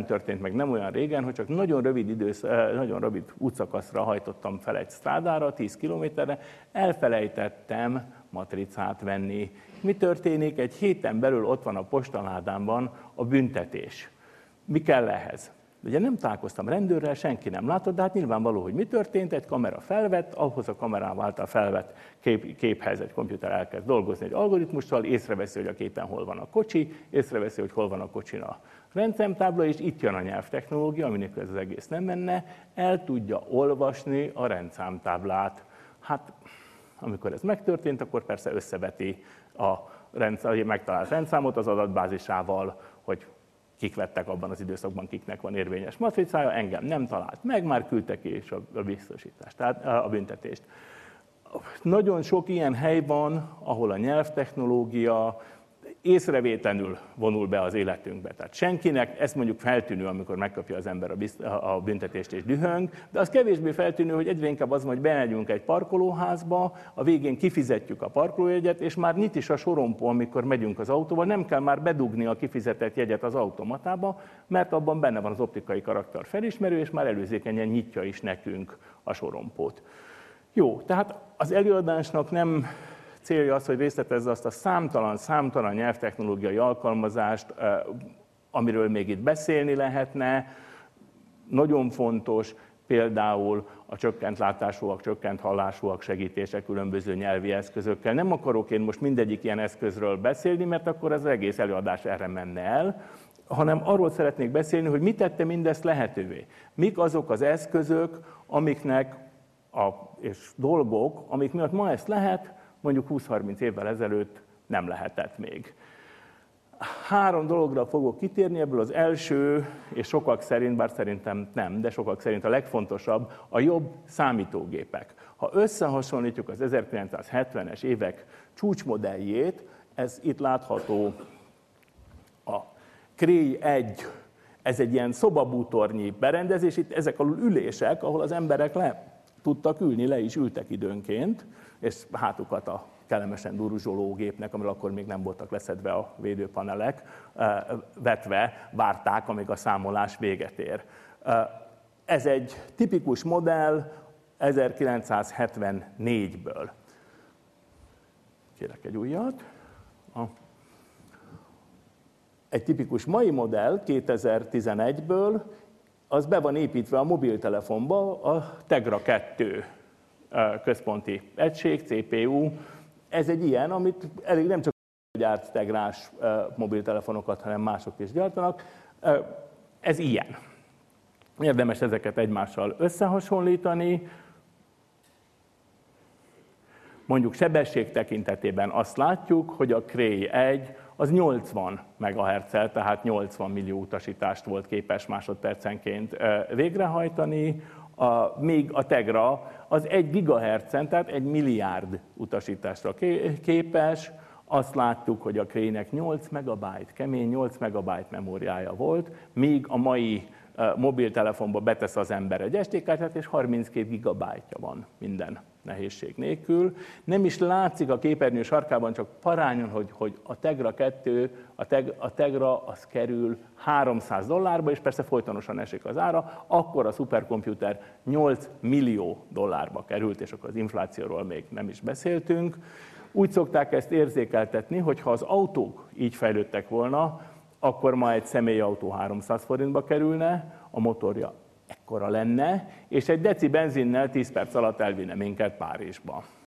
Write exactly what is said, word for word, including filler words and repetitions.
történt meg nem olyan régen, hogy csak nagyon rövid, idősz, nagyon rövid útszakaszra hajtottam fel egy strádára, tíz kilométerre, elfelejtettem matricát venni. Mi történik? Egy héten belül ott van a postaládámban a büntetés. Mi kell ehhez? Ugye nem találkoztam rendőrrel, senki nem látott, de hát nyilvánvaló, hogy mi történt, egy kamera felvett, ahhoz a kamerával által felvett kép, képhez egy komputer elkezd dolgozni egy algoritmussal, észreveszi, hogy a képen hol van a kocsi, észreveszi, hogy hol van a kocsin a rendszámtábla, és itt jön a nyelvtechnológia, aminek ez az egész nem menne, el tudja olvasni a rendszámtáblát. Hát, amikor ez megtörtént, akkor persze összeveti a rendszám, megtalált rendszámot az adatbázisával, hogy kik vettek abban az időszakban, kiknek van érvényes matricája, engem nem talált meg, már küldte ki is a biztosítást, tehát a büntetést. Nagyon sok ilyen hely van, ahol a nyelvtechnológia észrevétlenül vonul be az életünkbe. Tehát senkinek, ez mondjuk feltűnő, amikor megkapja az ember a büntetést és dühöng, de az kevésbé feltűnő, hogy egyre inkább az, hogy bemegyünk egy parkolóházba, a végén kifizetjük a parkolójegyet, és már nyit is a sorompó, amikor megyünk az autóval, nem kell már bedugni a kifizetett jegyet az automatába, mert abban benne van az optikai karakter felismerő, és már előzékenyen nyitja is nekünk a sorompót. Jó, tehát az előadásnak nem célja az, hogy részletezze azt a számtalan, számtalan nyelvtechnológiai alkalmazást, amiről még itt beszélni lehetne. Nagyon fontos például a csökkent látásúak, csökkent hallásúak segítése különböző nyelvi eszközökkel. Nem akarok én most mindegyik ilyen eszközről beszélni, mert akkor az egész előadás erre menne el, hanem arról szeretnék beszélni, hogy mi tette mindezt lehetővé. Mik azok az eszközök, amiknek a, és dolgok, amik miatt ma ezt lehet, mondjuk húsz-harminc évvel ezelőtt nem lehetett még. Három dologra fogok kitérni, ebből az első, és sokak szerint, bár szerintem nem, de sokak szerint a legfontosabb, a jobb számítógépek. Ha összehasonlítjuk az ezerkilencszázhetvenes évek csúcsmodelljét, ez itt látható a Cray egy, ez egy ilyen szobabútornyi berendezés, itt ezek alul ülések, ahol az emberek le tudtak ülni, le is ültek időnként, és hátukat a kellemesen duruzsoló gépnek, amiről akkor még nem voltak leszedve a védőpanelek, vetve várták, amíg a számolás véget ér. Ez egy tipikus modell ezerkilencszázhetvennégből. Kérek egy újat. Egy tipikus mai modell kétezer-tizenegyből, az be van építve a mobiltelefonba a Tegra kettő központi egység, cé pé u. Ez egy ilyen, amit elég nem csak gyárt Tegrás mobiltelefonokat, hanem mások is gyártanak. Ez ilyen. Érdemes ezeket egymással összehasonlítani. Mondjuk sebesség tekintetében azt látjuk, hogy a Cray egy az nyolcvan megahertzel, tehát nyolcvan millió utasítást volt képes másodpercenként végrehajtani, a, míg a Tegra az egy gigahertzen, tehát egy milliárd utasításra képes. Azt láttuk, hogy a Craynek nyolc megabyte, kemény nyolc megabyte memóriája volt, míg a mai mobiltelefonba betesz az ember egy es dé kártyát, és harminckét gigabyte-ja van minden nehézség nélkül. Nem is látszik a képernyő sarkában, csak parányon, hogy, hogy a Tegra kettő, a, teg, a Tegra az kerül háromszáz dollárba, és persze folytonosan esik az ára, akkor a szuperkomputer nyolc millió dollárba került, és akkor az inflációról még nem is beszéltünk. Úgy szokták ezt érzékeltetni, hogy ha az autók így fejlődtek volna, akkor ma egy személyautó háromszáz forintba kerülne, a motorja ekkora lenne, és egy deci benzinnel tíz perc alatt elvinne minket Párizsba.